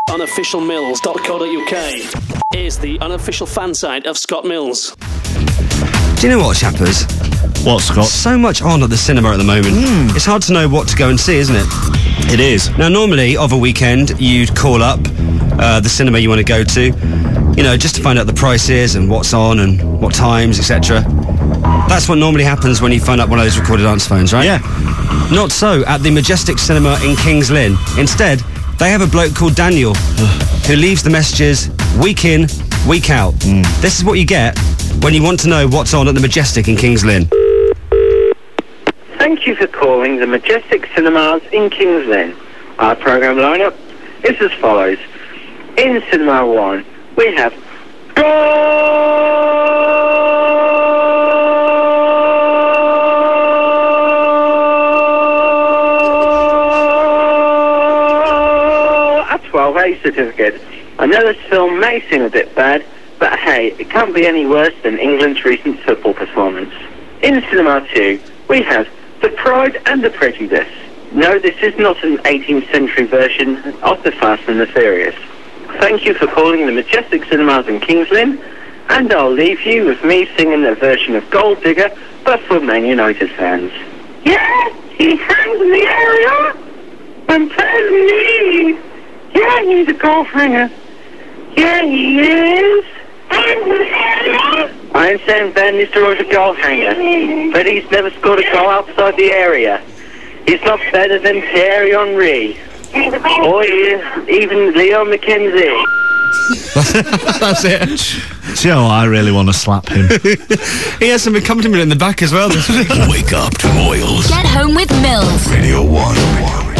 Unofficialmills.co.uk is the unofficial fan site of Scott Mills. Do you know what, chappers? What, Scott? So much on at the cinema at the moment. It's hard to know what to go and see, isn't it? It is. Now, normally, of a weekend, you'd call up the cinema you want to go to, you know, just to find out the prices and what's on and what times, etc. That's what normally happens when you phone up one of those recorded answer phones, right? Yeah. Not so at the Majestic Cinema in Kings Lynn. Instead, they have a bloke called Daniel who leaves the messages week in, week out. This is what you get when you want to know what's on at the Majestic in Kings Lynn. Thank you for calling the Majestic Cinemas in Kings Lynn. Our programme lineup is as follows. In Cinema 1, we have a 12A certificate. I know this film may seem a bit bad, but hey, it can't be any worse than England's recent football performance. In Cinema 2, we have The Pride and the Prejudice. No, this is not an 18th century version of The Fast and the Furious. Thank you for calling the Majestic Cinemas in Kings Lynn, and I'll leave you with me singing a version of Gold Digger, but for Man United fans. Yeah, he hangs in the area and plays me. Yeah, he's a goal hanger. Yeah, he is. I understand Van Nistelrooy's a goal hanger, but he's never scored a goal outside the area. He's not better than Thierry Henry, or even Leo McKenzie. That's it. Do you know what? I really want to slap him. He has some accompaniment in the back as well this week. Wake up to Moyles. Get home with Mills. Radio 1.